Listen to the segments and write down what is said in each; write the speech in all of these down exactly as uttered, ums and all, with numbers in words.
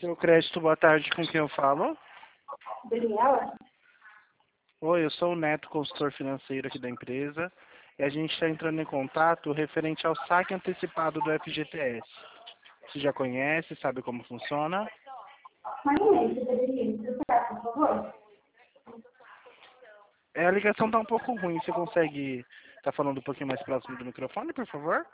Seu crédito, boa tarde, com quem eu falo? Daniela? Oi, eu sou o Neto, consultor financeiro aqui da empresa, e a gente está entrando em contato referente ao saque antecipado do F G T S. Você já conhece, sabe como funciona? Mas não, você poderia me explicar, por favor? É, a ligação está um pouco ruim, você consegue estar falando um pouquinho mais próximo do microfone, por favor?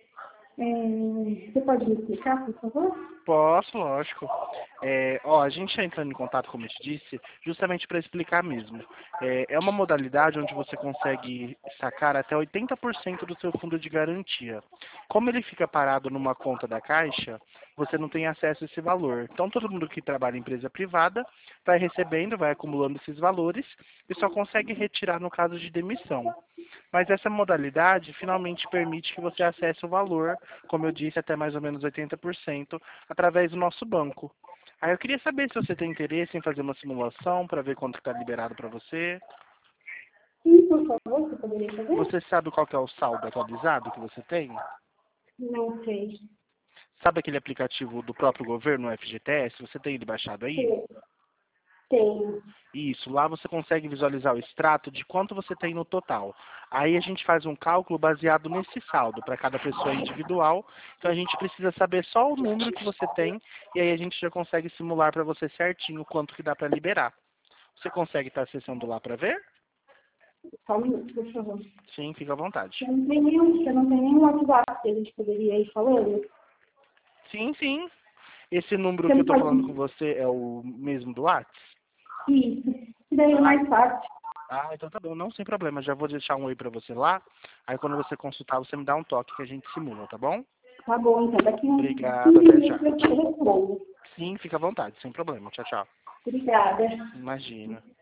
É, você pode me explicar, por favor? Posso, lógico. É, ó, a gente está entrando em contato, como eu te disse, justamente para explicar mesmo. É, é uma modalidade onde você consegue sacar até oitenta por cento do seu fundo de garantia. Como ele fica parado numa conta da Caixa, você não tem acesso a esse valor. Então, todo mundo que trabalha em empresa privada vai recebendo, vai acumulando esses valores e só consegue retirar no caso de demissão. Mas essa modalidade finalmente permite que você acesse o valor, como eu disse, até mais ou menos oitenta por cento, através do nosso banco. Aí eu queria saber se você tem interesse em fazer uma simulação para ver quanto está liberado para você. Sim, por favor, você poderia fazer? Você sabe qual que é o saldo atualizado que você tem? Não sei. Sabe aquele aplicativo do próprio governo, o F G T S? Você tem ele baixado aí? Sim, tenho. Isso, lá você consegue visualizar o extrato de quanto você tem no total. Aí a gente faz um cálculo baseado nesse saldo, para cada pessoa individual. Então a gente precisa saber só o número que você tem, e aí a gente já consegue simular para você certinho quanto que dá para liberar. Você consegue estar acessando lá para ver? Só um minuto, por favor. Sim, fica à vontade. Você não tem nenhum, você não tem nenhum WhatsApp que a gente poderia ir falando? Sim, sim. Esse número Você que eu não estou falando com pode... você é o mesmo do Whats? Isso. Isso daí é mais fácil. Ah, então tá bom, não, sem problema. Já vou deixar um oi para você lá. Aí quando você consultar, você me dá um toque que a gente simula, tá bom? Tá bom, então daqui uns Obrigado, quinze até já. minutos eu te respondo. Sim, fica à vontade, sem problema. Tchau, tchau. Obrigada. Imagina.